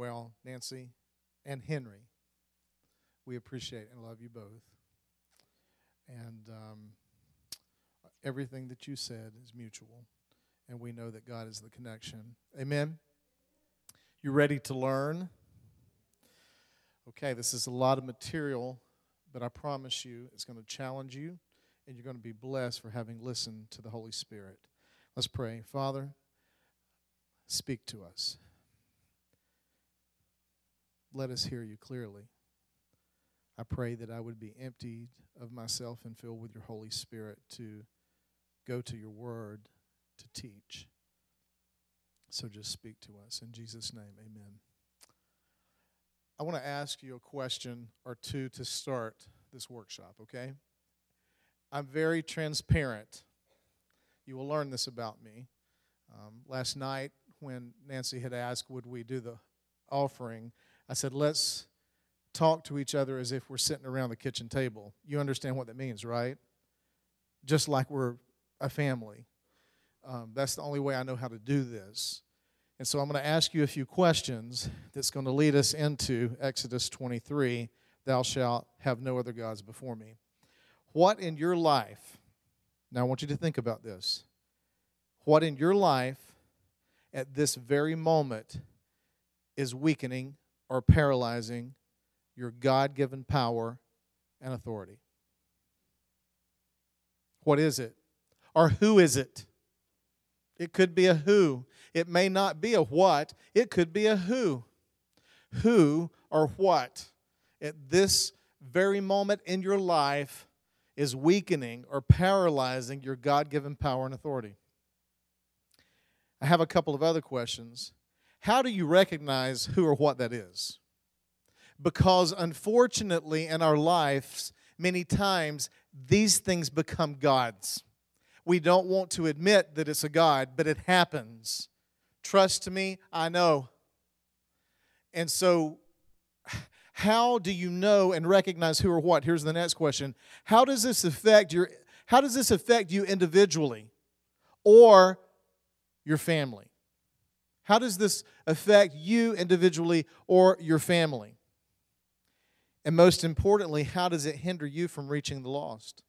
Well, Nancy and Henry, we appreciate and love you both. And everything that you said is mutual. And we know that God is the connection. Amen? You ready to learn? Okay, this is a lot of material, but I promise you it's going to challenge you, and you're going to be blessed for having listened to the Holy Spirit. Let's pray. Father, speak to us. Let us hear you clearly. I pray that I would be emptied of myself and filled with your Holy Spirit to go to your word to teach. So just speak to us. In Jesus' name, amen. I want to ask you a question or two to start this workshop, okay? I'm very transparent. You will learn this about me. Last night when Nancy had asked, would we do the offering, I said, let's talk to each other as if we're sitting around the kitchen table. You understand what that means, right? Just like we're a family. That's the only way I know how to do this. And so I'm going to ask you a few questions that's going to lead us into Exodus 23, thou shalt have no other gods before me. What in your life, now I want you to think about this, what in your life at this very moment is weakening or paralyzing your God-given power and authority? What is it? Or who is it? It could be a who. It may not be a what. It could be a who. Who or what at this very moment in your life is weakening or paralyzing your God-given power and authority? I have a couple of other questions. How do you recognize who or what that is? Because unfortunately in our lives, many times these things become gods. We don't want to admit that it's a god, but it happens. Trust me, I know. And so, how do you know and recognize who or what? Here's the next question. How does this affect you individually or your family? How does this affect you individually or your family? And most importantly, how does it hinder you from reaching the lost?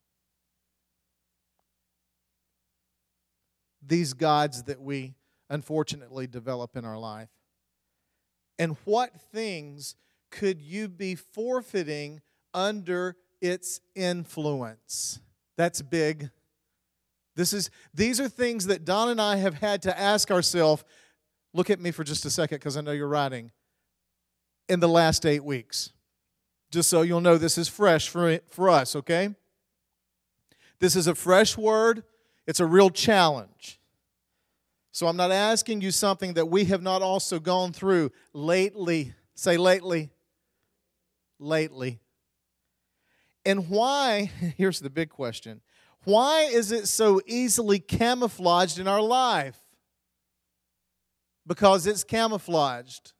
These gods that we unfortunately develop in our life. And what things could you be forfeiting under its influence? That's big. These are things that Don and I have had to ask ourselves. Look at me for just a second because I know you're writing. In the last 8 weeks. Just so you'll know this is fresh for us, okay? This is a fresh word. It's a real challenge. So I'm not asking you something that we have not also gone through lately. Say lately. Lately. And why, here's the big question, why is it so easily camouflaged in our life? Because it's camouflaged.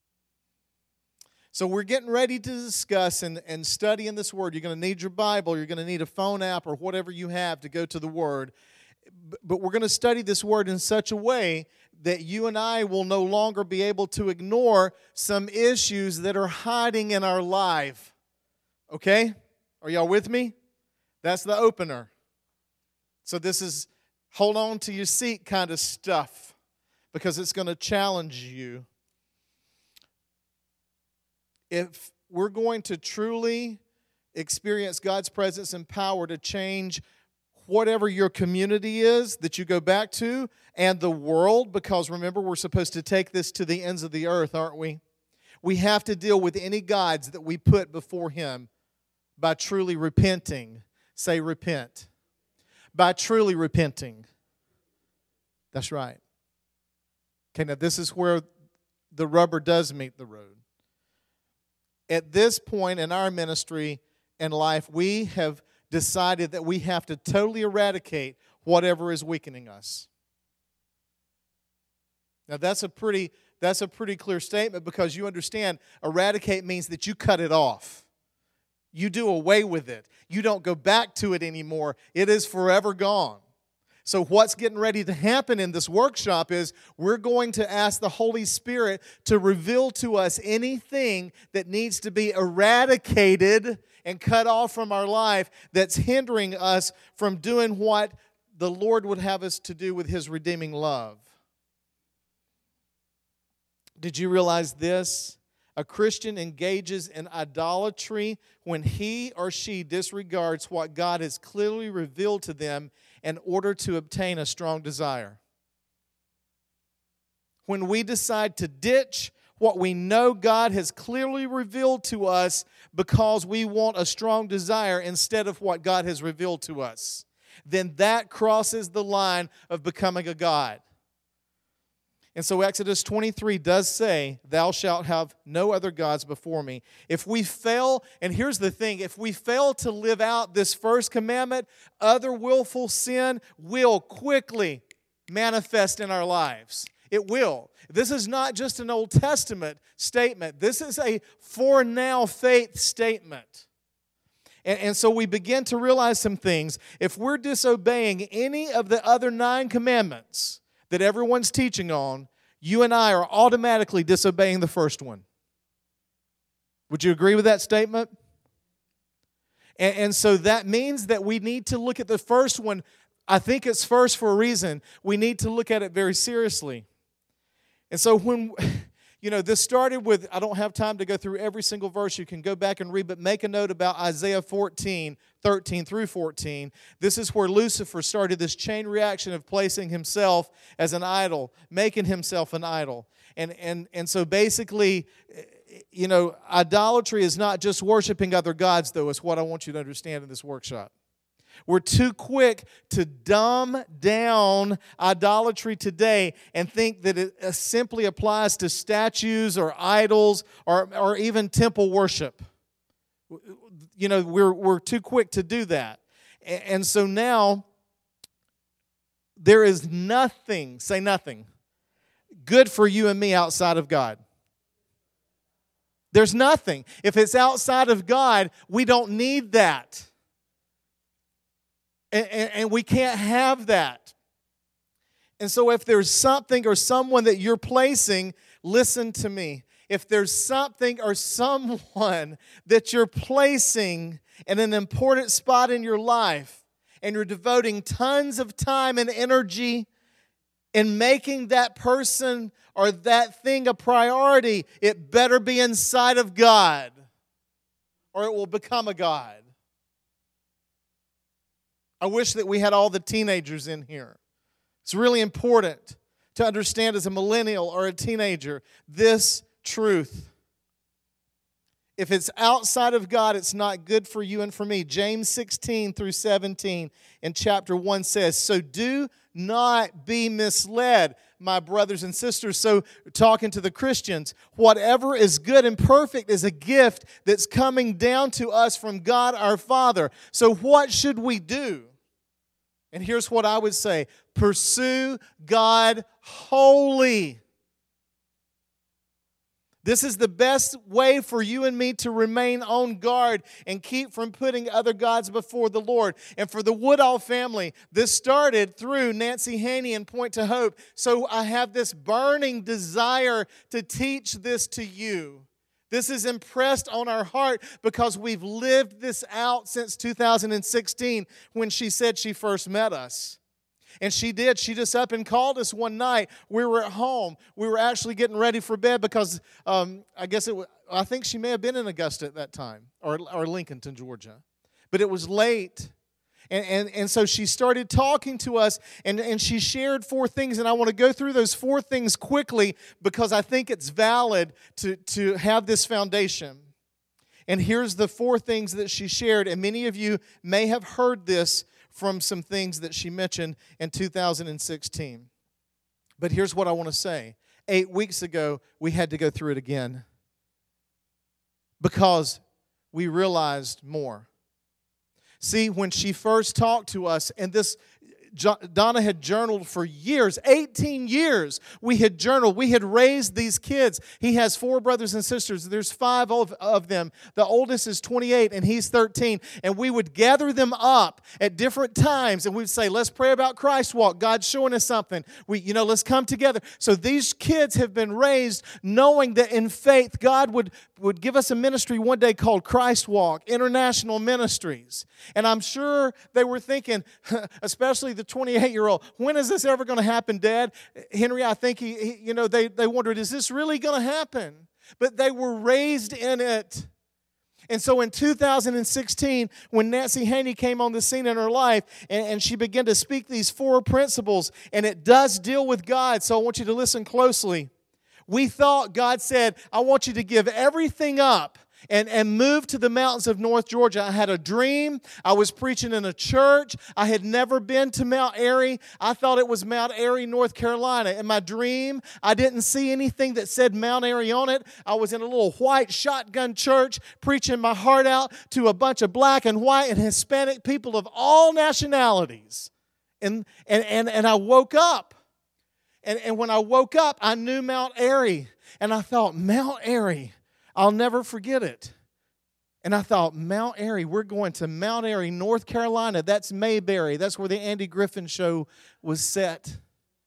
So we're getting ready to discuss and study in this Word. You're going to need your Bible. You're going to need a phone app or whatever you have to go to the Word. But we're going to study this Word in such a way that you and I will no longer be able to ignore some issues that are hiding in our life. Okay? Are y'all with me? That's the opener. So this is hold on to your seat kind of stuff because it's going to challenge you. If we're going to truly experience God's presence and power to change whatever your community is that you go back to and the world, because remember, we're supposed to take this to the ends of the earth, aren't we? We have to deal with any gods that we put before Him by truly repenting. Say repent. By truly repenting. That's right. Okay, now this is where the rubber does meet the road. At this point in our ministry and life, we have decided that we have to totally eradicate whatever is weakening us. Now that's a pretty clear statement because you understand eradicate means that you cut it off. You do away with it. You don't go back to it anymore. It is forever gone. So what's getting ready to happen in this workshop is we're going to ask the Holy Spirit to reveal to us anything that needs to be eradicated and cut off from our life that's hindering us from doing what the Lord would have us to do with His redeeming love. Did you realize this? A Christian engages in idolatry when he or she disregards what God has clearly revealed to them in order to obtain a strong desire. When we decide to ditch what we know God has clearly revealed to us because we want a strong desire instead of what God has revealed to us, then that crosses the line of becoming a god. And so Exodus 23 does say, "Thou shalt have no other gods before me." If we fail, and here's the thing, if we fail to live out this first commandment, other willful sin will quickly manifest in our lives. It will. This is not just an Old Testament statement. This is a for now faith statement. And so we begin to realize some things. If we're disobeying any of the other 9 commandments that everyone's teaching on, you and I are automatically disobeying the first one. Would you agree with that statement? And so that means that we need to look at the first one. I think it's first for a reason. We need to look at it very seriously. And so when, this started with, I don't have time to go through every single verse. You can go back and read, but make a note about Isaiah 14, 13 through 14. This is where Lucifer started this chain reaction of placing himself as an idol, making himself an idol. And so basically, idolatry is not just worshiping other gods, though, is what I want you to understand in this workshop. We're too quick to dumb down idolatry today and think that it simply applies to statues or idols or even temple worship. We're too quick to do that. And so now there is nothing, say nothing, good for you and me outside of God. There's nothing. If it's outside of God, we don't need that. And we can't have that. And so if there's something or someone that you're placing, listen to me. If there's something or someone that you're placing in an important spot in your life, and you're devoting tons of time and energy in making that person or that thing a priority, it better be inside of God, or it will become a god. I wish that we had all the teenagers in here. It's really important to understand as a millennial or a teenager this truth. If it's outside of God, it's not good for you and for me. James 16 through 17 in chapter 1 says, "So do not be misled, my brothers and sisters." So talking to the Christians, whatever is good and perfect is a gift that's coming down to us from God our Father. So what should we do? And here's what I would say. Pursue God wholly. This is the best way for you and me to remain on guard and keep from putting other gods before the Lord. And for the Woodall family, this started through Nancy Haney and Point to Hope. So I have this burning desire to teach this to you. This is impressed on our heart because we've lived this out since 2016 when she said she first met us. And she did. She just up and called us one night. We were at home. We were actually getting ready for bed because I think she may have been in Augusta at that time or Lincolnton, Georgia. But it was late. And so she started talking to us, and she shared 4 things, and I want to go through those 4 things quickly because I think it's valid to have this foundation. And here's the 4 things that she shared, and many of you may have heard this from some things that she mentioned in 2016. But here's what I want to say. 8 weeks ago, we had to go through it again because we realized more. See, when she first talked to us, and this, Donna had journaled for years, 18 years. We had journaled. We had raised these kids. He has 4 brothers and sisters. There's 5 of them. The oldest is 28 and he's 13. And we would gather them up at different times and we'd say, let's pray about Christ Walk. God's showing us something. Let's come together. So these kids have been raised knowing that in faith God would give us a ministry one day called Christ Walk, International Ministries. And I'm sure they were thinking, especially the 28-year-old, when is this ever going to happen, Dad? Henry, I think they wondered, is this really going to happen? But they were raised in it. And so in 2016, when Nancy Haney came on the scene in her life, and she began to speak these 4 principles, and it does deal with God, so I want you to listen closely. We thought God said, I want you to give everything up and move to the mountains of North Georgia. I had a dream. I was preaching in a church. I had never been to Mount Airy. I thought it was Mount Airy, North Carolina. In my dream, I didn't see anything that said Mount Airy on it. I was in a little white shotgun church preaching my heart out to a bunch of black and white and Hispanic people of all nationalities. And I woke up. And when I woke up, I knew Mount Airy. And I thought, Mount Airy, I'll never forget it. And I thought, Mount Airy, we're going to Mount Airy, North Carolina. That's Mayberry. That's where the Andy Griffin show was set.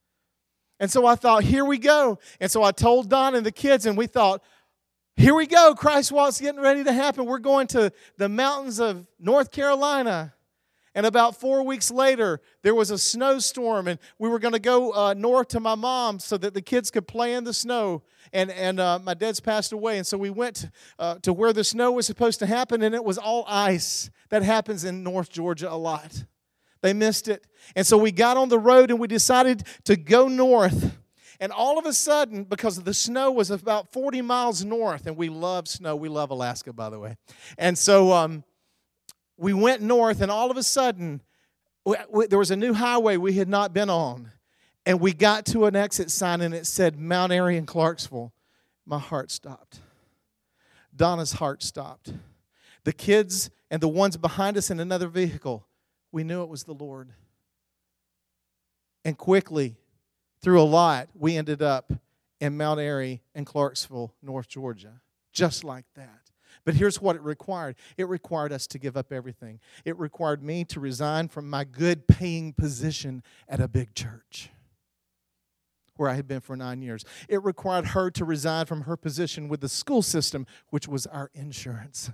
And so I thought, here we go. And so I told Don and the kids, and we thought, here we go. Christ Walk's getting ready to happen. We're going to the mountains of North Carolina. And about 4 weeks later, there was a snowstorm, and we were going to go north to my mom so that the kids could play in the snow. And my dad's passed away, and so we went to where the snow was supposed to happen, and it was all ice. That happens in North Georgia a lot. They missed it. And so we got on the road, and we decided to go north. And all of a sudden, because the snow was about 40 miles north, and we love snow. We love Alaska, by the way. And so we went north, and all of a sudden, there was a new highway we had not been on. And we got to an exit sign, and it said Mount Airy in Clarksville. My heart stopped. Donna's heart stopped. The kids and the ones behind us in another vehicle, we knew it was the Lord. And quickly, through a lot, we ended up in Mount Airy in Clarksville, North Georgia. Just like that. But here's what it required. It required us to give up everything. It required me to resign from my good paying position at a big church where I had been for 9 years. It required her to resign from her position with the school system, which was our insurance.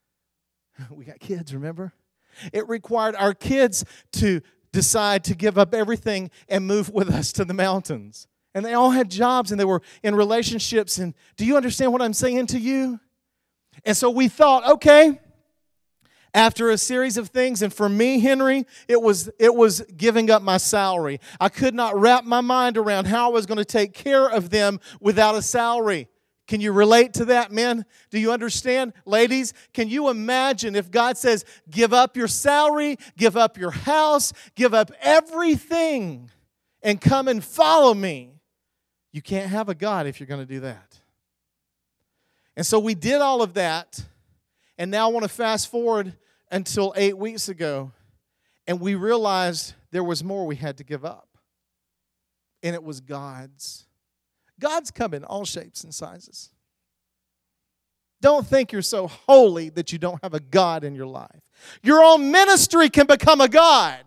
We got kids, remember? It required our kids to decide to give up everything and move with us to the mountains. And they all had jobs and they were in relationships. And do you understand what I'm saying to you? And so we thought, okay, after a series of things, and for me, Henry, it was giving up my salary. I could not wrap my mind around how I was going to take care of them without a salary. Can you relate to that, men? Do you understand? Ladies, can you imagine if God says, give up your salary, give up your house, give up everything, and come and follow me? You can't have a God if you're going to do that. And so we did all of that, and now I want to fast forward until 8 weeks ago, and we realized there was more we had to give up, and it was God's. God's come in all shapes and sizes. Don't think you're so holy that you don't have a God in your life. Your own ministry can become a God.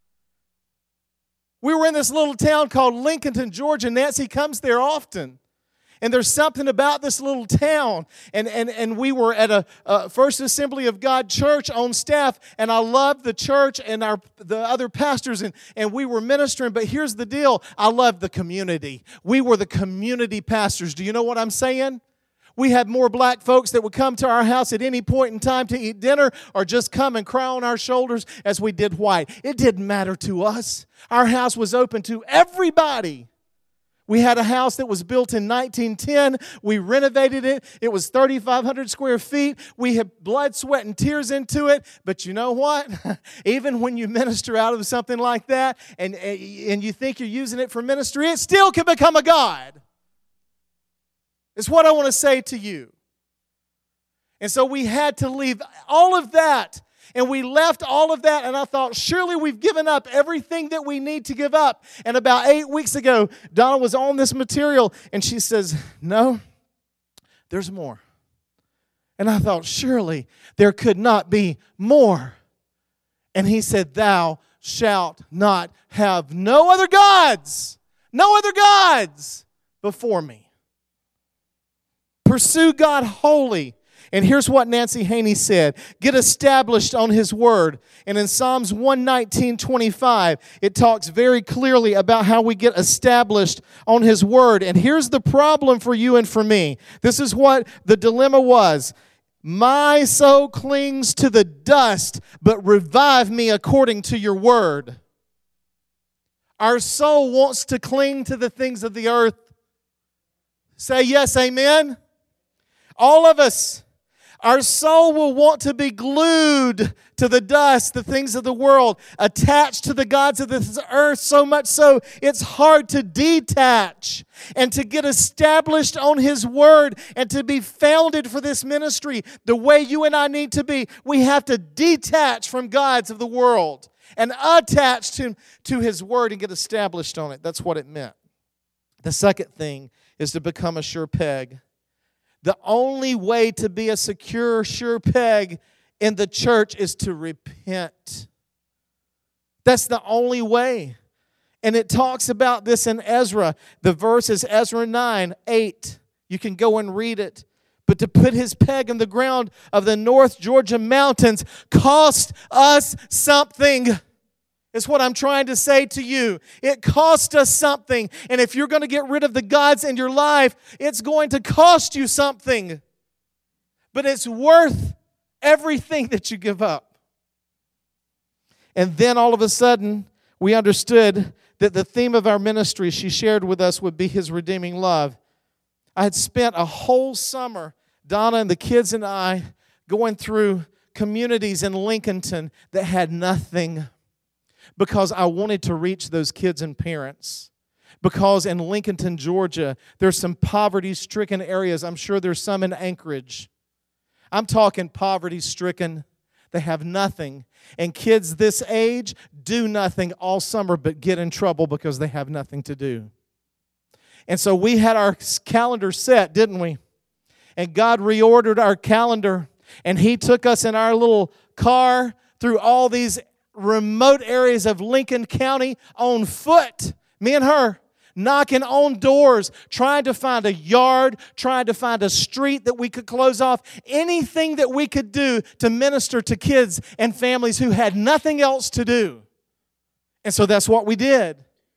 We were in this little town called Lincolnton, Georgia. Nancy comes there often. And there's something about this little town. And we were at a First Assembly of God church on staff. And I loved the church and the other pastors. And we were ministering. But here's the deal. I loved the community. We were the community pastors. Do you know what I'm saying? We had more black folks that would come to our house at any point in time to eat dinner or just come and cry on our shoulders as we did white. It didn't matter to us. Our house was open to everybody. We had a house that was built in 1910. We renovated it. It was 3,500 square feet. We had blood, sweat, and tears into it. But you know what? Even when you minister out of something like that and you think you're using it for ministry, it still can become a God. It's what I want to say to you. And so we had to leave all of that. And we left all of that, and I thought, surely we've given up everything that we need to give up. And about 8 weeks ago, Donna was on this material, and she says, no, there's more. And I thought, surely there could not be more. And he said, thou shalt not have no other gods before me. Pursue God wholly. And here's what Nancy Haney said. Get established on His Word. And in Psalms 119:25, it talks very clearly about how we get established on His Word. And here's the problem for you and for me. This is what the dilemma was. My soul clings to the dust, but revive me according to your word. Our soul wants to cling to the things of the earth. Say yes, amen. All of us. Our soul will want to be glued to the dust, the things of the world, attached to the gods of this earth so much so it's hard to detach and to get established on His Word and to be founded for this ministry the way you and I need to be. We have to detach from gods of the world and attach to His Word and get established on it. That's what it meant. The second thing is to become a sure peg. The only way to be a secure, sure peg in the church is to repent. That's the only way. And it talks about this in Ezra. The verse is Ezra 9:8. You can go and read it. But to put his peg in the ground of the North Georgia mountains cost us something. Is what I'm trying to say to you. It cost us something. And if you're going to get rid of the gods in your life, it's going to cost you something. But it's worth everything that you give up. And then all of a sudden, we understood that the theme of our ministry she shared with us would be His redeeming love. I had spent a whole summer, Donna and the kids and I, going through communities in Lincolnton that had nothing. Because I wanted to reach those kids and parents. Because in Lincolnton, Georgia, there's some poverty-stricken areas. I'm sure there's some in Anchorage. I'm talking poverty-stricken. They have nothing. And kids this age do nothing all summer but get in trouble because they have nothing to do. And so we had our calendar set, didn't we? And God reordered our calendar. And He took us in our little car through all these remote areas of Lincoln County on foot, me and her, knocking on doors, trying to find a yard, trying to find a street that we could close off, anything that we could do to minister to kids and families who had nothing else to do. And so that's what we did.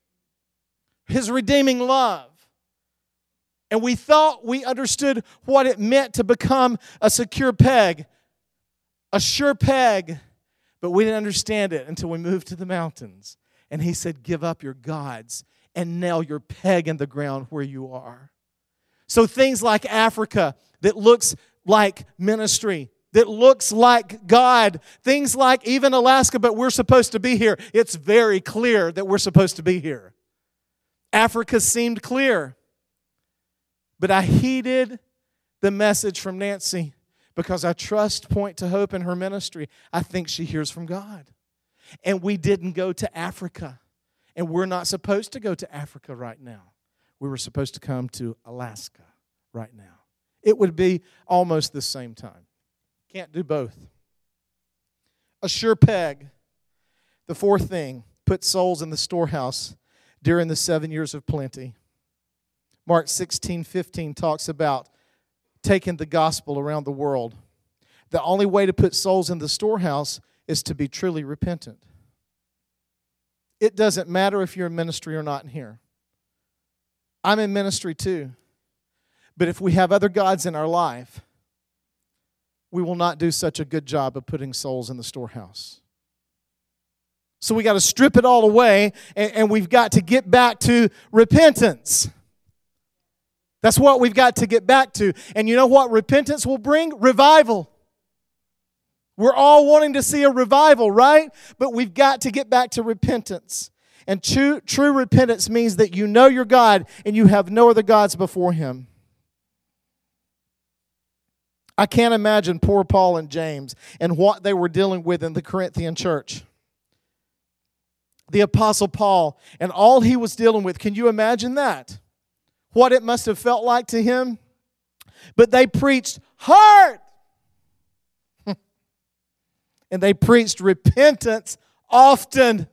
His redeeming love. And we thought we understood what it meant to become a secure peg, a sure peg. But we didn't understand it until we moved to the mountains. And He said, give up your gods and nail your peg in the ground where you are. So things like Africa that looks like ministry, that looks like God, things like even Alaska, but we're supposed to be here. It's very clear that we're supposed to be here. Africa seemed clear. But I heeded the message from Nancy. Because I trust Point to Hope in her ministry. I think she hears from God. And we didn't go to Africa. And we're not supposed to go to Africa right now. We were supposed to come to Alaska right now. It would be almost the same time. Can't do both. A sure peg. The fourth thing, put souls in the storehouse during the 7 years of plenty. Mark 16:15 talks about taking the gospel around the world. The only way to put souls in the storehouse is to be truly repentant. It doesn't matter if you're in ministry or not in here. I'm in ministry too. But if we have other gods in our life, we will not do such a good job of putting souls in the storehouse. So we got to strip it all away, and we've got to get back to repentance. That's what we've got to get back to. And you know what repentance will bring? Revival. We're all wanting to see a revival, right? But we've got to get back to repentance. And true repentance means that you know your God and you have no other gods before Him. I can't imagine poor Paul and James and what they were dealing with in the Corinthian church. The Apostle Paul and all he was dealing with. Can you imagine that? What it must have felt like to him? But they preached hard. And they preached repentance often.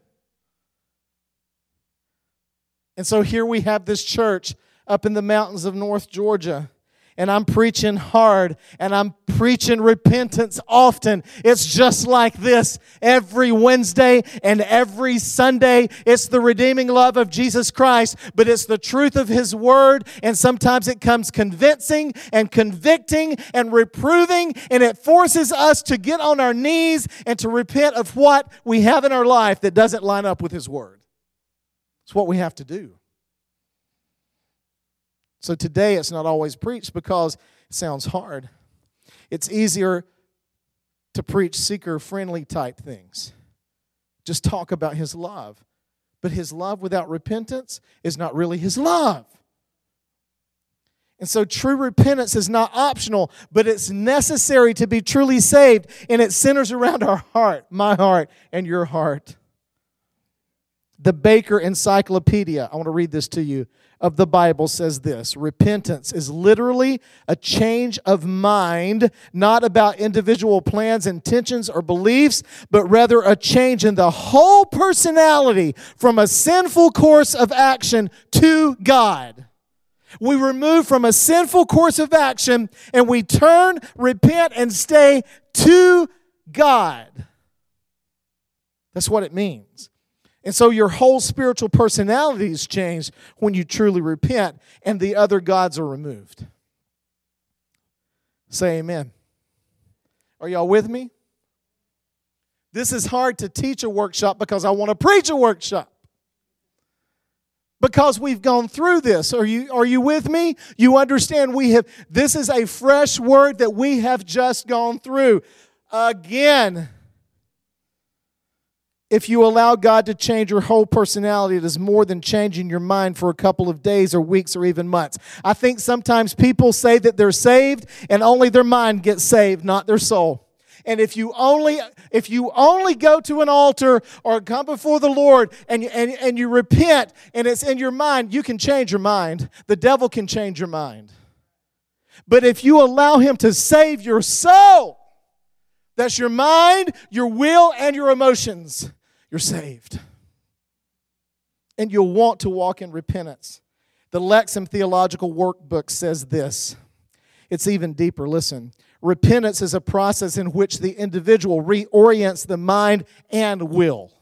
And so here we have this church up in the mountains of North Georgia. And I'm preaching hard, and I'm preaching repentance often. It's just like this every Wednesday and every Sunday. It's the redeeming love of Jesus Christ, but it's the truth of His Word, and sometimes it comes convincing and convicting and reproving, and it forces us to get on our knees and to repent of what we have in our life that doesn't line up with His Word. It's what we have to do. So today it's not always preached because it sounds hard. It's easier to preach seeker-friendly type things. Just talk about His love. But His love without repentance is not really His love. And so true repentance is not optional, but it's necessary to be truly saved. And it centers around our heart, my heart, and your heart. The Baker Encyclopedia, I want to read this to you, of the Bible says this: repentance is literally a change of mind, not about individual plans, intentions, or beliefs, but rather a change in the whole personality from a sinful course of action to God. We remove from a sinful course of action and we turn, repent, and stay to God. That's what it means. And so your whole spiritual personality is changed when you truly repent and the other gods are removed. Say amen. Are y'all with me? This is hard to teach a workshop because I want to preach a workshop. Because we've gone through this. Are you with me? You understand this is a fresh word that we have just gone through. Again, if you allow God to change your whole personality, it is more than changing your mind for a couple of days or weeks or even months. I think sometimes people say that they're saved and only their mind gets saved, not their soul. And if you only go to an altar or come before the Lord and you repent and it's in your mind, you can change your mind. The devil can change your mind. But if you allow Him to save your soul, that's your mind, your will, and your emotions, you're saved. And you'll want to walk in repentance. The Lexham Theological Workbook says this. It's even deeper. Listen. Repentance is a process in which the individual reorients the mind and will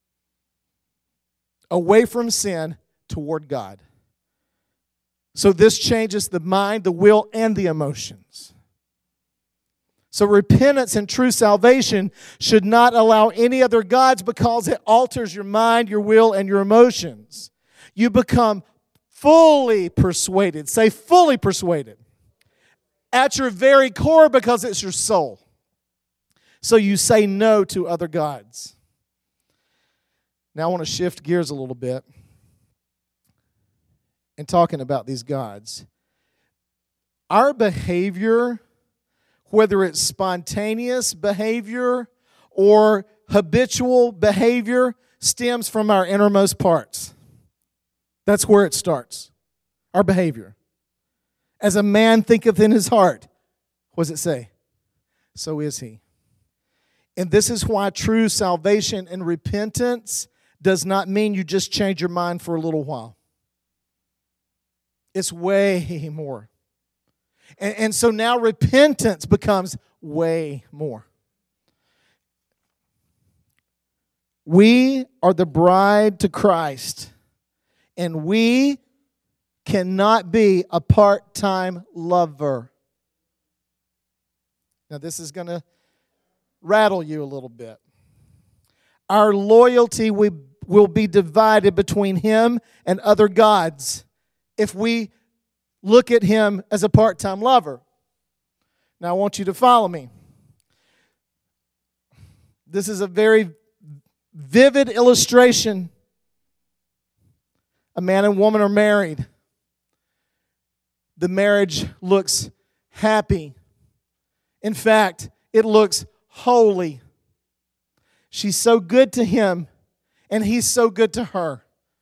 away from sin toward God. So this changes the mind, the will, and the emotions. So repentance and true salvation should not allow any other gods because it alters your mind, your will, and your emotions. You become fully persuaded. Say fully persuaded. At your very core because it's your soul. So you say no to other gods. Now I want to shift gears a little bit in talking about these gods. Our behavior, whether it's spontaneous behavior or habitual behavior, stems from our innermost parts. That's where it starts. Our behavior. As a man thinketh in his heart, what does it say? So is he. And this is why true salvation and repentance does not mean you just change your mind for a little while. It's way more. And so now repentance becomes way more. We are the bride to Christ, and we cannot be a part-time lover. Now this is going to rattle you a little bit. Our loyalty will be divided between Him and other gods if we look at Him as a part-time lover. Now I want you to follow me. This is a very vivid illustration. A man and woman are married. The marriage looks happy. In fact, it looks holy. She's so good to him, and he's so good to her.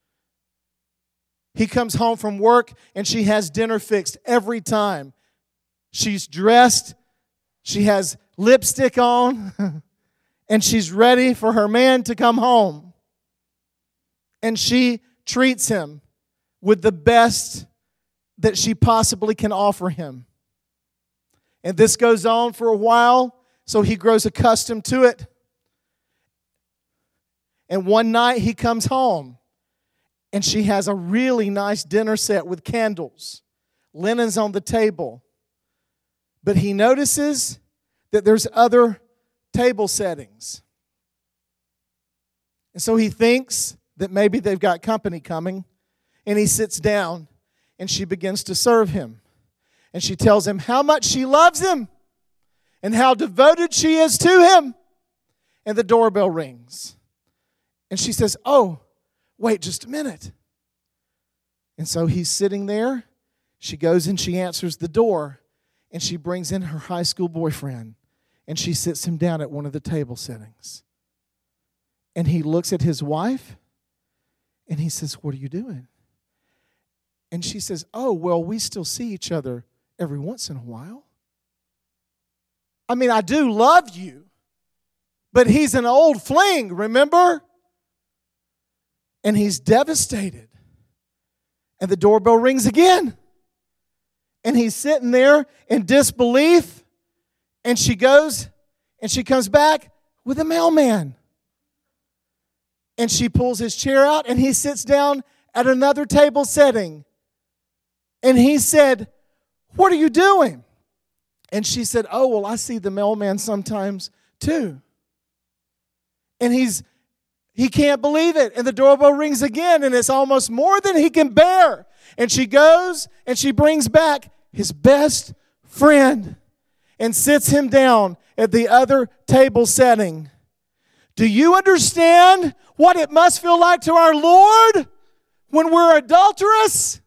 He comes home from work, and she has dinner fixed every time. She's dressed, she has lipstick on, and she's ready for her man to come home. And she treats him with the best that she possibly can offer him. And this goes on for a while, so he grows accustomed to it. And one night he comes home, and she has a really nice dinner set with candles. Linen's on the table. But he notices that there's other table settings. And so he thinks that maybe they've got company coming, and he sits down, and she begins to serve him. And she tells him how much she loves him and how devoted she is to him. And the doorbell rings. And she says, "Oh, wait just a minute." And so he's sitting there. She goes and she answers the door. And she brings in her high school boyfriend. And she sits him down at one of the table settings. And he looks at his wife. And he says, "What are you doing?" And she says, "Oh, well, we still see each other every once in a while. I mean, I do love you. But he's an old fling, remember?" And he's devastated. And the doorbell rings again. And he's sitting there in disbelief. And she goes and she comes back with a mailman. And she pulls his chair out and he sits down at another table setting. And he said, "What are you doing?" And she said, "Oh, well, I see the mailman sometimes too." And he can't believe it. And the doorbell rings again, and it's almost more than he can bear. And she goes and she brings back his best friend and sits him down at the other table setting. Do you understand what it must feel like to our Lord when we're adulterous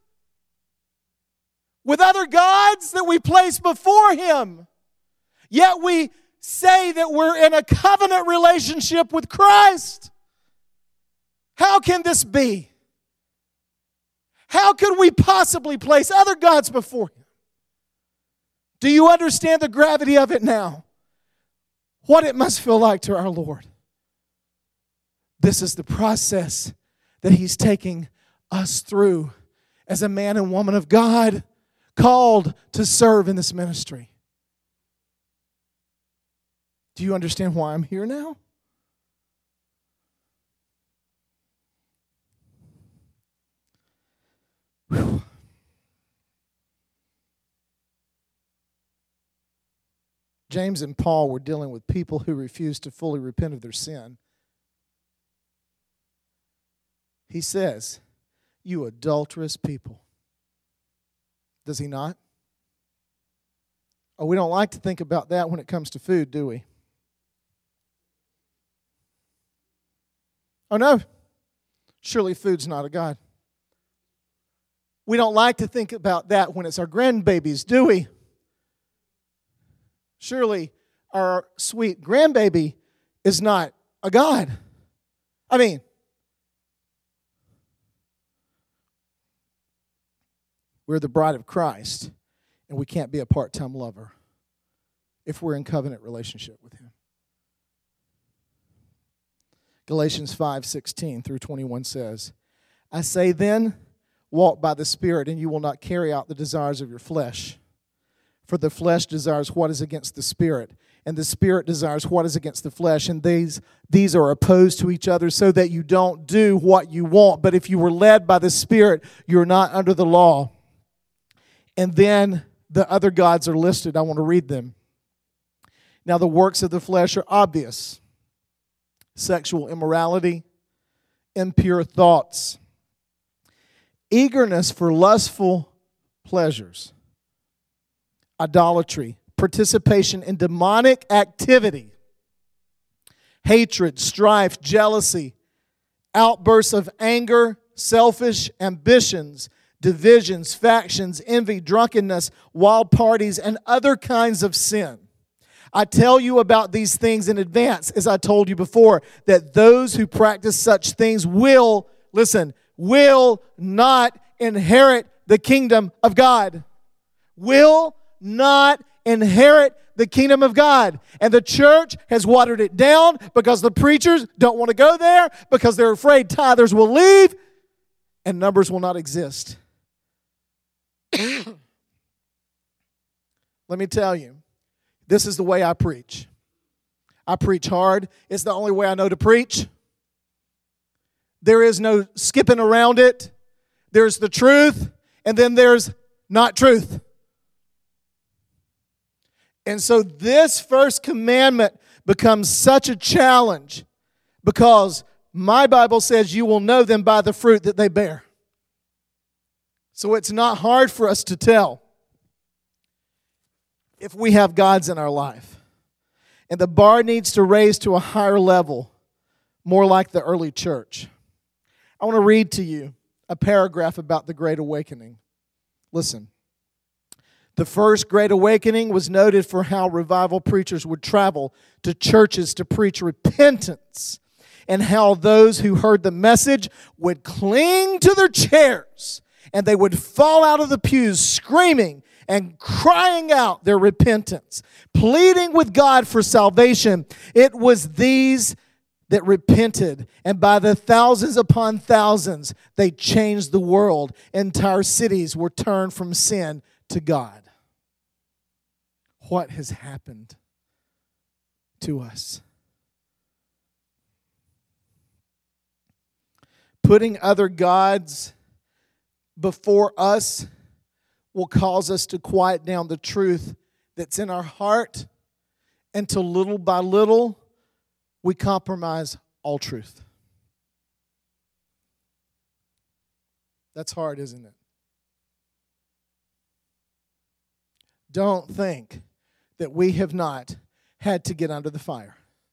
with other gods that we place before Him? Yet we say that we're in a covenant relationship with Christ. How can this be? How could we possibly place other gods before Him? Do you understand the gravity of it now? What it must feel like to our Lord. This is the process that He's taking us through as a man and woman of God called to serve in this ministry. Do you understand why I'm here now? Whew. James and Paul were dealing with people who refused to fully repent of their sin. He says, "You adulterous people." Does he not? Oh, we don't like to think about that when it comes to food, do we? Oh, no. Surely food's not a god. We don't like to think about that when it's our grandbabies, do we? Surely our sweet grandbaby is not a god. I mean, we're the bride of Christ, and we can't be a part-time lover if we're in covenant relationship with Him. Galatians 5:16 through 21 says, "I say then, walk by the Spirit, and you will not carry out the desires of your flesh. For the flesh desires what is against the Spirit, and the Spirit desires what is against the flesh, and these are opposed to each other, so that you don't do what you want. But if you were led by the Spirit, you're not under the law." And then the other gods are listed. I want to read them. Now the works of the flesh are obvious: sexual immorality, impure thoughts, eagerness for lustful pleasures, idolatry, participation in demonic activity, hatred, strife, jealousy, outbursts of anger, selfish ambitions, divisions, factions, envy, drunkenness, wild parties, and other kinds of sin. I tell you about these things in advance, as I told you before, that those who practice such things will not inherit the kingdom of God. Will not inherit the kingdom of God. And the church has watered it down because the preachers don't want to go there, because they're afraid tithers will leave and numbers will not exist. Let me tell you, this is the way I preach. I preach hard. It's the only way I know to preach. There is no skipping around it. There's the truth, and then there's not truth. And so this first commandment becomes such a challenge because my Bible says you will know them by the fruit that they bear. So it's not hard for us to tell if we have God's in our life. And the bar needs to raise to a higher level, more like the early church. I want to read to you a paragraph about the Great Awakening. Listen. The first Great Awakening was noted for how revival preachers would travel to churches to preach repentance, and how those who heard the message would cling to their chairs and they would fall out of the pews screaming and crying out their repentance, pleading with God for salvation. It was these that repented, and by the thousands upon thousands, they changed the world. Entire cities were turned from sin to God. What has happened to us? Putting other gods before us will cause us to quiet down the truth that's in our heart, until little by little we compromise all truth. That's hard, isn't it? Don't think that we have not had to get under the fire.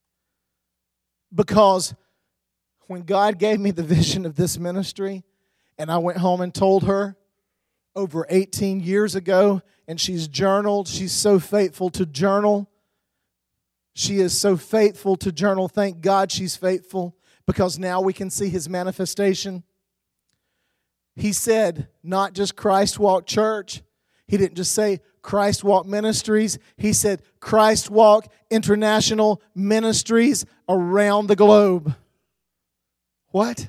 Because when God gave me the vision of this ministry, and I went home and told her over 18 years ago, and she's journaled. She's so faithful to journal. She is so faithful to journal. Thank God she's faithful, because now we can see His manifestation. He said, not just Christ Walk Church. He didn't just say Christ Walk Ministries. He said Christ Walk International Ministries around the globe. What?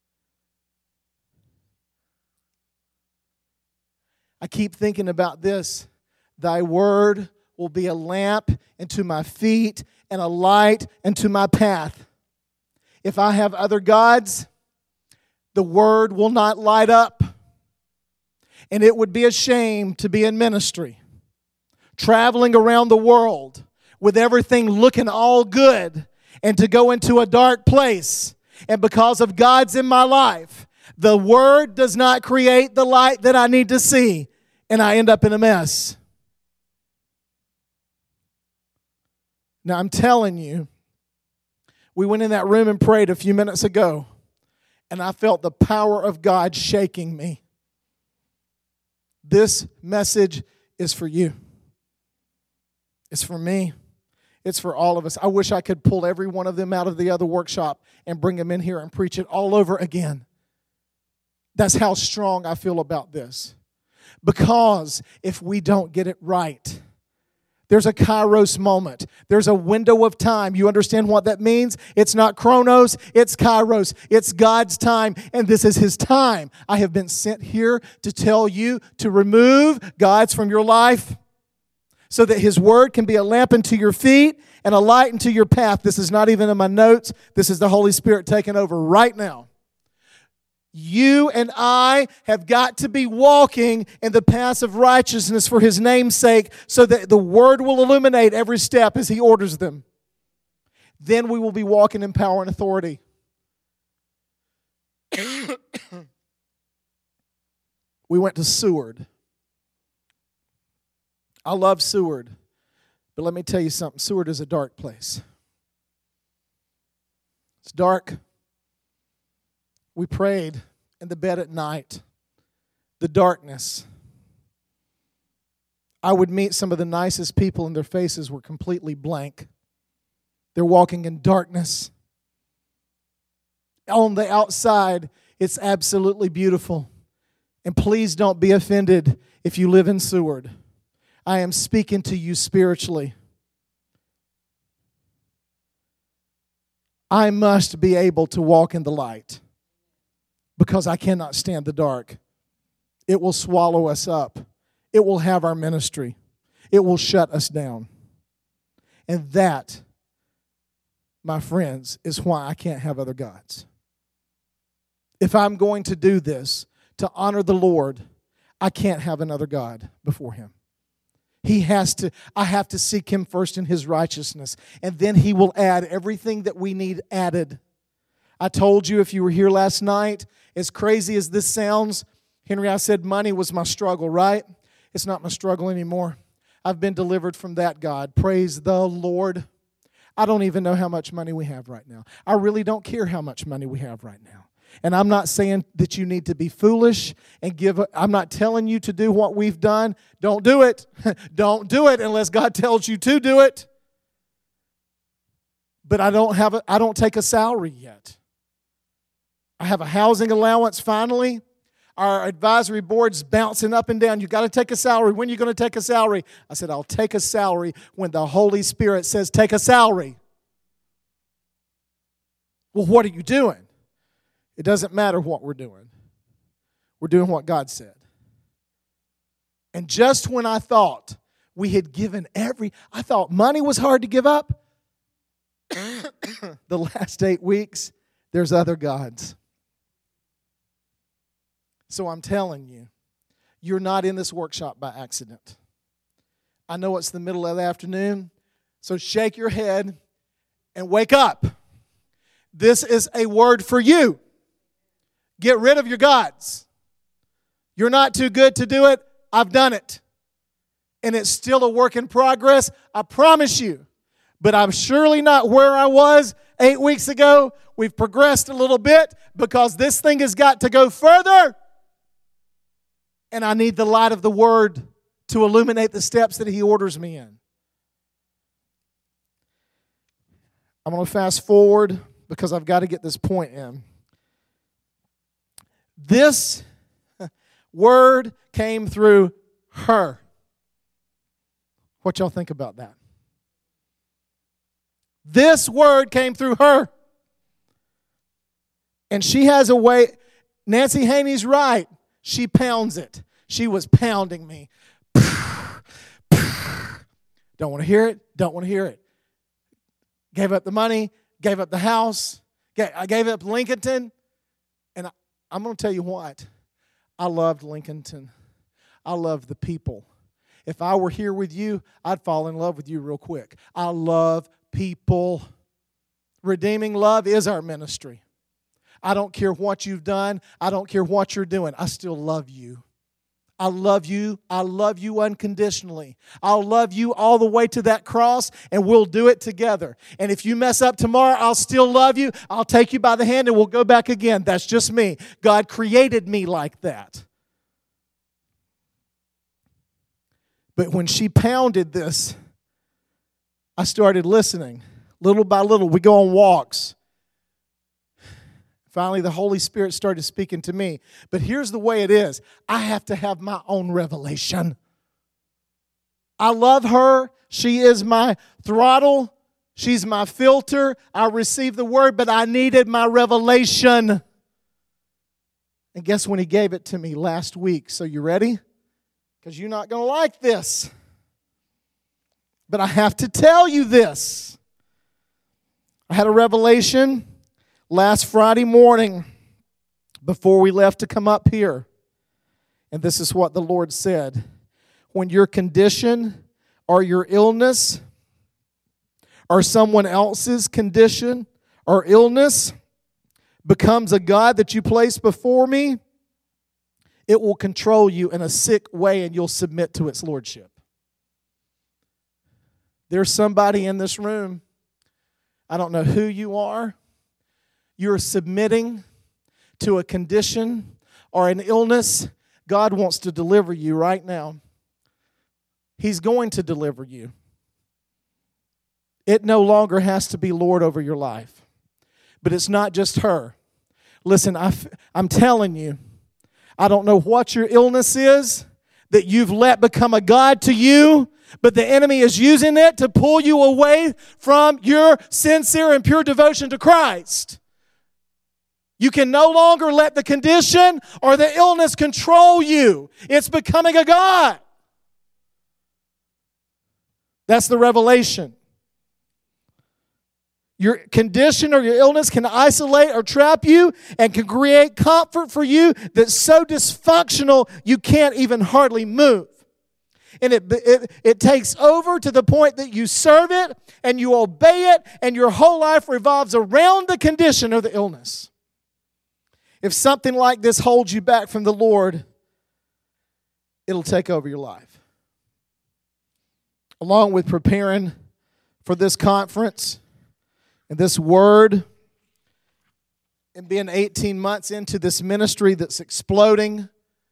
I keep thinking about this. Thy word will be a lamp unto my feet and a light unto my path. If I have other gods, the word will not light up. And it would be a shame to be in ministry, traveling around the world with everything looking all good, and to go into a dark place. And because of God's in my life, the word does not create the light that I need to see, and I end up in a mess. Now, I'm telling you, we went in that room and prayed a few minutes ago, and I felt the power of God shaking me. This message is for you. It's for me. It's for all of us. I wish I could pull every one of them out of the other workshop and bring them in here and preach it all over again. That's how strong I feel about this. Because if we don't get it right, there's a kairos moment. There's a window of time. You understand what that means? It's not chronos, it's kairos. It's God's time, and this is His time. I have been sent here to tell you to remove gods from your life so that His word can be a lamp unto your feet and a light unto your path. This is not even in my notes. This is the Holy Spirit taking over right now. You and I have got to be walking in the paths of righteousness for His name's sake, so that the word will illuminate every step as He orders them. Then we will be walking in power and authority. We went to Seward. I love Seward, but let me tell you something. Seward is a dark place. It's dark. We prayed in the bed at night. The darkness. I would meet some of the nicest people and their faces were completely blank. They're walking in darkness. On the outside, it's absolutely beautiful. And please don't be offended if you live in Seward. I am speaking to you spiritually. I must be able to walk in the light because I cannot stand the dark. It will swallow us up. It will have our ministry. It will shut us down. And that, my friends, is why I can't have other gods. If I'm going to do this to honor the Lord, I can't have another God before Him. I have to seek Him first in His righteousness, and then He will add everything that we need added. I told you, if you were here last night, as crazy as this sounds, Henry, I said money was my struggle, right? It's not my struggle anymore. I've been delivered from that, God. Praise the Lord. I don't even know how much money we have right now. I really don't care how much money we have right now. And I'm not saying that you need to be foolish and I'm not telling you to do what we've done. Don't do it. Don't do it unless God tells you to do it. But I don't take a salary yet. I have a housing allowance finally. Our advisory board's bouncing up and down. You got to take a salary. When are you going to take a salary? I said, I'll take a salary when the Holy Spirit says take a salary. Well, what are you doing? It doesn't matter what we're doing. We're doing what God said. And just when I thought we had given I thought money was hard to give up. The last 8 weeks, there's other gods. So I'm telling you, you're not in this workshop by accident. I know it's the middle of the afternoon, so shake your head and wake up. This is a word for you. Get rid of your gods. You're not too good to do it. I've done it. And it's still a work in progress, I promise you. But I'm surely not where I was 8 weeks ago. We've progressed a little bit because this thing has got to go further. And I need the light of the Word to illuminate the steps that He orders me in. I'm going to fast forward because I've got to get this point in. This word came through her. What y'all think about that? This word came through her. And she has a way, Nancy Haney's right. She pounds it. She was pounding me. Don't want to hear it. Don't want to hear it. Gave up the money. Gave up the house. I gave up Lincolnton. And I'm going to tell you what. I loved Lincolnton. I loved the people. If I were here with you, I'd fall in love with you real quick. I love people. Redeeming love is our ministry. I don't care what you've done. I don't care what you're doing. I still love you. I love you. I love you unconditionally. I'll love you all the way to that cross, and we'll do it together. And if you mess up tomorrow, I'll still love you. I'll take you by the hand, and we'll go back again. That's just me. God created me like that. But when she pounded this, I started listening. Little by little, we go on walks. Finally, the Holy Spirit started speaking to me. But here's the way it is. I have to have my own revelation. I love her. She is my throttle. She's my filter. I received the word, but I needed my revelation. And guess when He gave it to me? Last week. So you ready? Because you're not going to like this. But I have to tell you this. I had a revelation last Friday morning before we left to come up here. And this is what the Lord said. When your condition or your illness or someone else's condition or illness becomes a God that you place before me, it will control you in a sick way and you'll submit to its lordship. There's somebody in this room, I don't know who you are, you're submitting to a condition or an illness. God wants to deliver you right now. He's going to deliver you. It no longer has to be Lord over your life. But it's not just her. Listen, I'm telling you, I don't know what your illness is that you've let become a god to you, but the enemy is using it to pull you away from your sincere and pure devotion to Christ. You can no longer let the condition or the illness control you. It's becoming a god. That's the revelation. Your condition or your illness can isolate or trap you and can create comfort for you that's so dysfunctional you can't even hardly move. And it takes over to the point that you serve it and you obey it and your whole life revolves around the condition or the illness. If something like this holds you back from the Lord, it'll take over your life. Along with preparing for this conference and this word and being 18 months into this ministry that's exploding,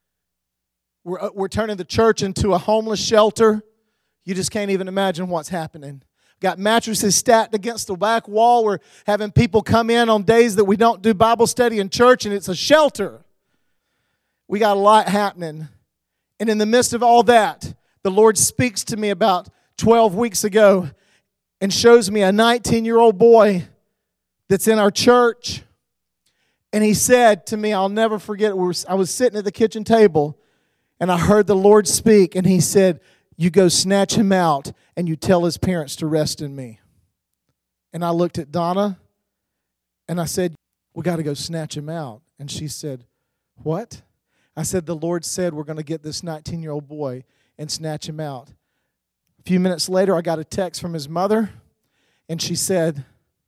we're turning the church into a homeless shelter. You just can't even imagine what's happening. Got mattresses stacked against the back wall. We're having people come in on days that we don't do Bible study in church, and it's a shelter. We got a lot happening. And in the midst of all that, the Lord speaks to me about 12 weeks ago and shows me a 19-year-old boy that's in our church. And he said to me, I'll never forget, I was sitting at the kitchen table, and I heard the Lord speak, and He said, you go snatch him out, and you tell his parents to rest in me. And I looked at Donna, and I said, we got to go snatch him out. And she said, what? I said, the Lord said we're going to get this 19-year-old boy and snatch him out. A few minutes later, I got a text from his mother, and she said,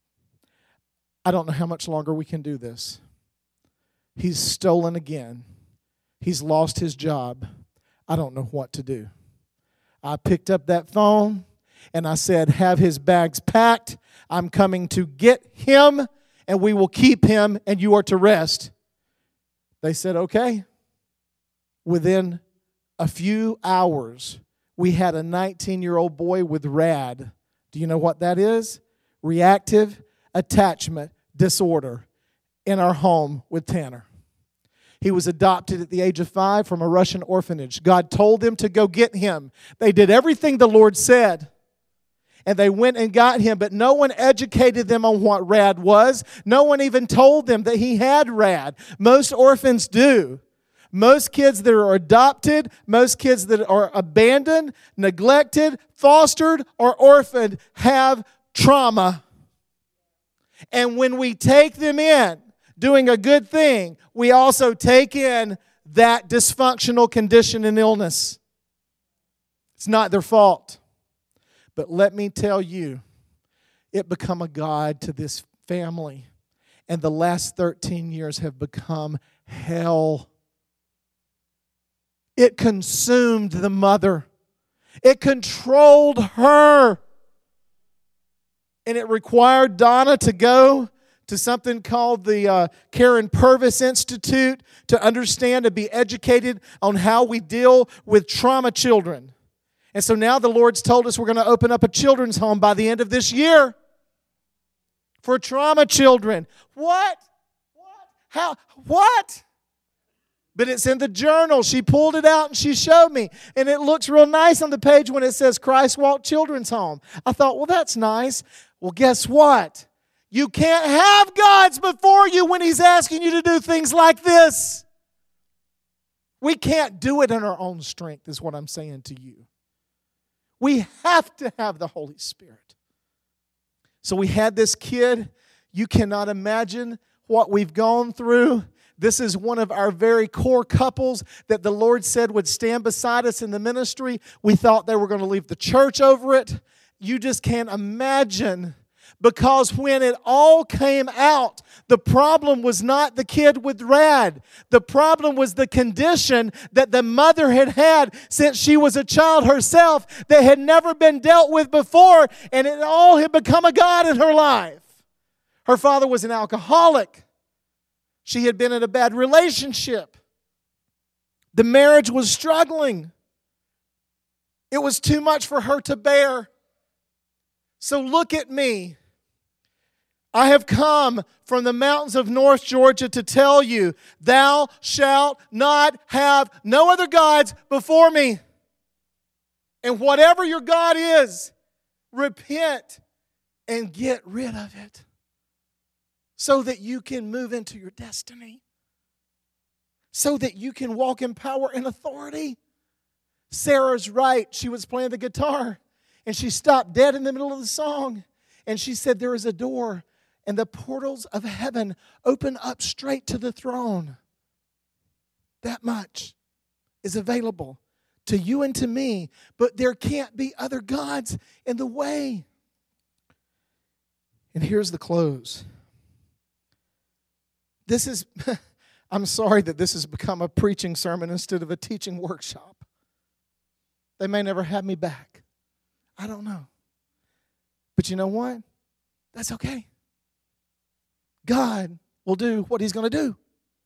I don't know how much longer we can do this. He's stolen again. He's lost his job. I don't know what to do. I picked up that phone, and I said, have his bags packed. I'm coming to get him, and we will keep him, and you are to rest. They said, okay. Within a few hours, we had a 19-year-old boy with RAD. Do you know what that is? Reactive Attachment Disorder in our home with Tanner. He was adopted at the age of 5 from a Russian orphanage. God told them to go get him. They did everything the Lord said. And they went and got him, but no one educated them on what RAD was. No one even told them that he had RAD. Most orphans do. Most kids that are adopted, most kids that are abandoned, neglected, fostered, or orphaned have trauma. And when we take them in, doing a good thing, we also take in that dysfunctional condition and illness. It's not their fault. But let me tell you, it become a god to this family. And the last 13 years have become hell. It consumed the mother. It controlled her. And it required Donna to go to something called the Karen Purvis Institute to understand and be educated on how we deal with trauma children. And so now the Lord's told us we're going to open up a children's home by the end of this year for trauma children. What? How? What? But it's in the journal. She pulled it out and she showed me. And it looks real nice on the page when it says Christ Walk Children's Home. I thought, well, that's nice. Well, guess what? You can't have gods before you when He's asking you to do things like this. We can't do it in our own strength, is what I'm saying to you. We have to have the Holy Spirit. So we had this kid. You cannot imagine what we've gone through. This is one of our very core couples that the Lord said would stand beside us in the ministry. We thought they were going to leave the church over it. You just can't imagine. Because when it all came out, the problem was not the kid with RAD. The problem was the condition that the mother had had since she was a child herself that had never been dealt with before, and it all had become a god in her life. Her father was an alcoholic. She had been in a bad relationship. The marriage was struggling. It was too much for her to bear. So look at me. I have come from the mountains of North Georgia to tell you, thou shalt not have no other gods before me. And whatever your God is, repent and get rid of it so that you can move into your destiny, so that you can walk in power and authority. Sarah's right. She was playing the guitar, and she stopped dead in the middle of the song, and she said, there is a door, and the portals of heaven open up straight to the throne. That much is available to you and to me, but there can't be other gods in the way. And here's the close. This is, I'm sorry that this has become a preaching sermon instead of a teaching workshop. They may never have me back. I don't know. But you know what? That's okay. God will do what He's going to do.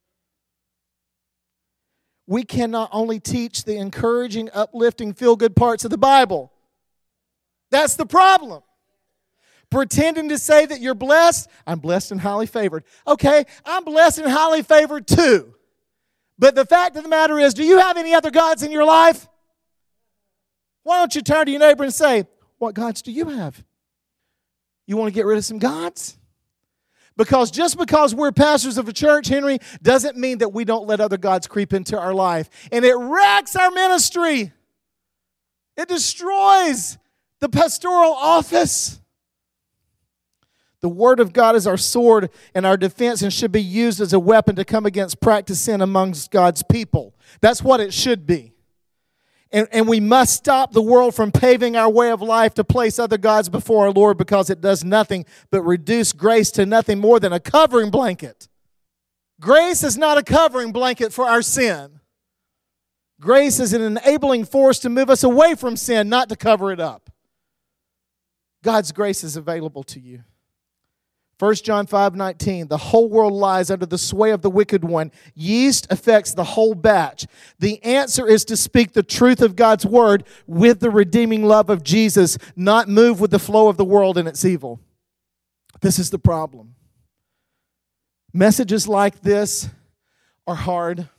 We cannot only teach the encouraging, uplifting, feel-good parts of the Bible. That's the problem. Pretending to say that you're blessed, I'm blessed and highly favored. Okay, I'm blessed and highly favored too. But the fact of the matter is, do you have any other gods in your life? Why don't you turn to your neighbor and say, what gods do you have? You want to get rid of some gods? Because just because we're pastors of a church, Henry, doesn't mean that we don't let other gods creep into our life. And it wrecks our ministry. It destroys the pastoral office. The Word of God is our sword and our defense and should be used as a weapon to come against practice sin amongst God's people. That's what it should be. And we must stop the world from paving our way of life to place other gods before our Lord, because it does nothing but reduce grace to nothing more than a covering blanket. Grace is not a covering blanket for our sin. Grace is an enabling force to move us away from sin, not to cover it up. God's grace is available to you. 1 John 5:19, the whole world lies under the sway of the wicked one. Yeast affects the whole batch. The answer is to speak the truth of God's word with the redeeming love of Jesus, not move with the flow of the world and its evil. This is the problem. Messages like this are hard,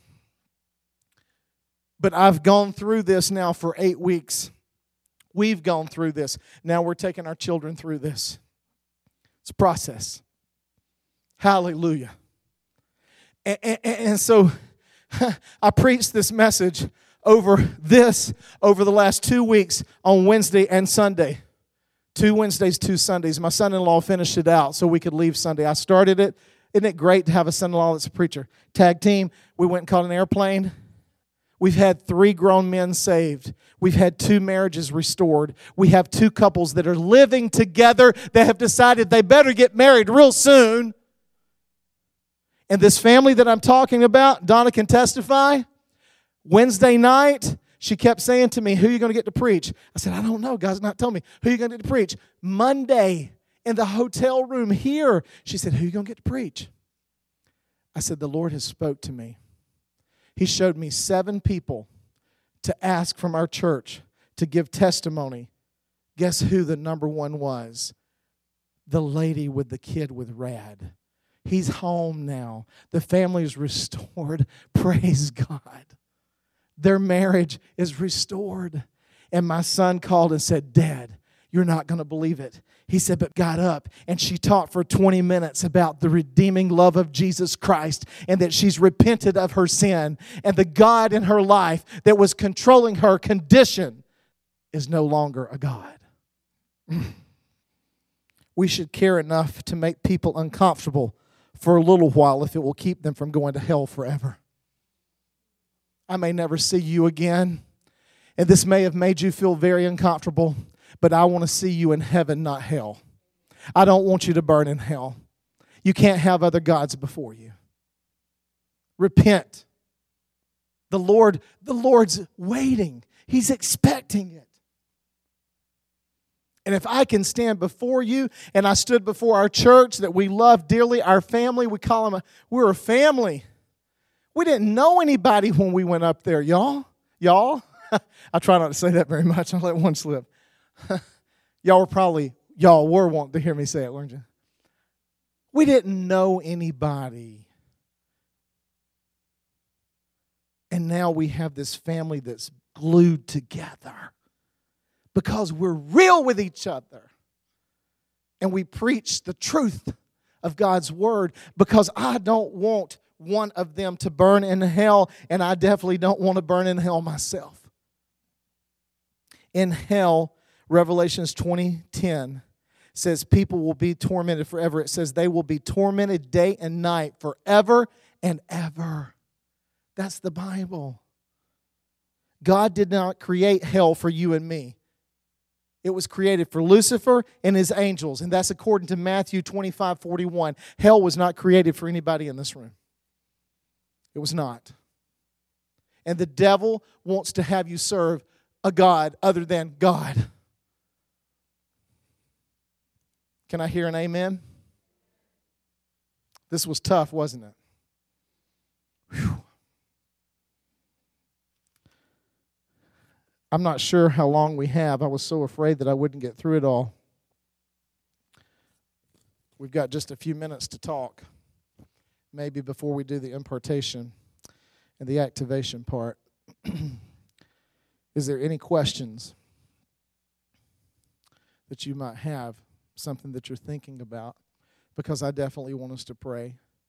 but I've gone through this now for 8 weeks. We've gone through this. Now we're taking our children through this. It's a process. Hallelujah. And so I preached this message over the last 2 weeks on Wednesday and Sunday. 2 Wednesdays, 2 Sundays. My son-in-law finished it out so we could leave Sunday. I started it. Isn't it great to have a son-in-law that's a preacher? Tag team. We went and caught an airplane. We've had 3 grown men saved. We've had 2 marriages restored. We have 2 couples that are living together that have decided they better get married real soon. And this family that I'm talking about, Donna can testify, Wednesday night, she kept saying to me, who are you going to get to preach? I said, I don't know. God's not telling me. Who are you going to get to preach? Monday in the hotel room here. She said, who are you going to get to preach? I said, the Lord has spoke to me. He showed me 7 people to ask from our church to give testimony. Guess who the number one was? The lady with the kid with Rad. He's home now. The family is restored. Praise God. Their marriage is restored. And my son called and said, Dad, you're not going to believe it. He said, but got up and she talked for 20 minutes about the redeeming love of Jesus Christ and that she's repented of her sin and the God in her life that was controlling her condition is no longer a God. We should care enough to make people uncomfortable for a little while if it will keep them from going to hell forever. I may never see you again, and this may have made you feel very uncomfortable, but I want to see you in heaven, not hell. I don't want you to burn in hell. You can't have other gods before you. Repent. The Lord's waiting. He's expecting it. And if I can stand before you, and I stood before our church that we love dearly, our family, we're a family. We didn't know anybody when we went up there, y'all. I try not to say that very much. I'll let one slip. Y'all were wanting to hear me say it, weren't you? We didn't know anybody. And now we have this family that's glued together because we're real with each other. And we preach the truth of God's word, because I don't want one of them to burn in hell, and I definitely don't want to burn in hell myself. In hell, Revelations 20:10 says people will be tormented forever. It says they will be tormented day and night forever and ever. That's the Bible. God did not create hell for you and me. It was created for Lucifer and his angels, and that's according to Matthew 25:41. Hell was not created for anybody in this room. It was not. And the devil wants to have you serve a God other than God. Can I hear an amen? This was tough, wasn't it? Whew. I'm not sure how long we have. I was so afraid that I wouldn't get through it all. We've got just a few minutes to talk, maybe before we do the impartation and the activation part. Is there any questions that you might have, something that you're thinking about? Because I definitely want us to pray.